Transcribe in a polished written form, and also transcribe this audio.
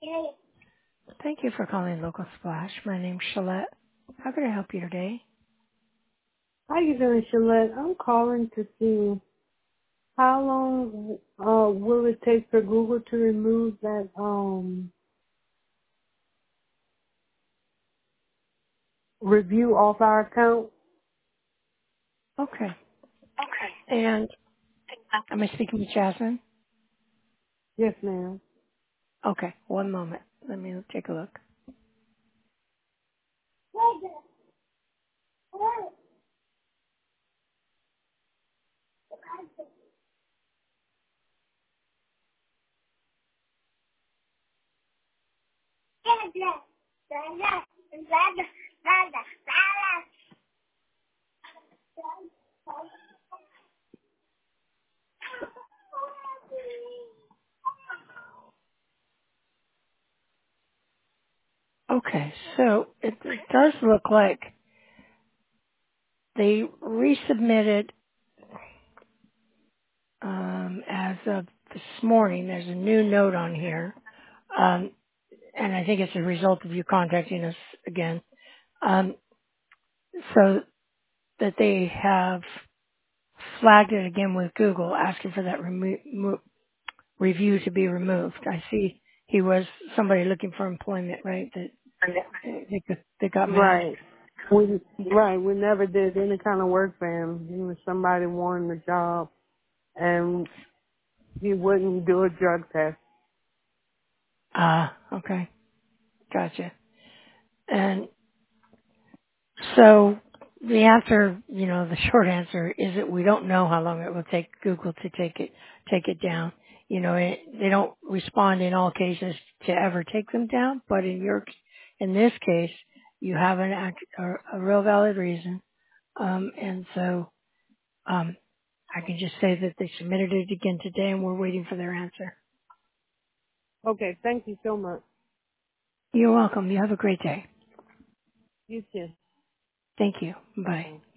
Thank you for calling Local Splash. My name's Shalette. How can I help you today? How you doing, Shalette? I'm calling to see how long will it take for Google to remove that review off our account? Okay. And am I speaking with Jasmine? Yes, ma'am. Okay. One moment. Let me take a look. Okay. So it does look like they resubmitted as of this morning. There's a new note on here. And I think it's a result of you contacting us again. So that they have flagged it again with Google, asking for that review to be removed. I see he was somebody looking for employment, right? That they got mad. Right. We never did any kind of work for him. He was somebody wanting a job, and he wouldn't do a drug test. Okay, gotcha. And so the answer, the short answer is that we don't know how long it will take Google to take it down. They don't respond in all cases to ever take them down, but in this case, you have a real valid reason. And so, I can just say that they submitted it again today and we're waiting for their answer. Okay, thank you so much. You're welcome. You have a great day. You too. Thank you. Bye. Bye.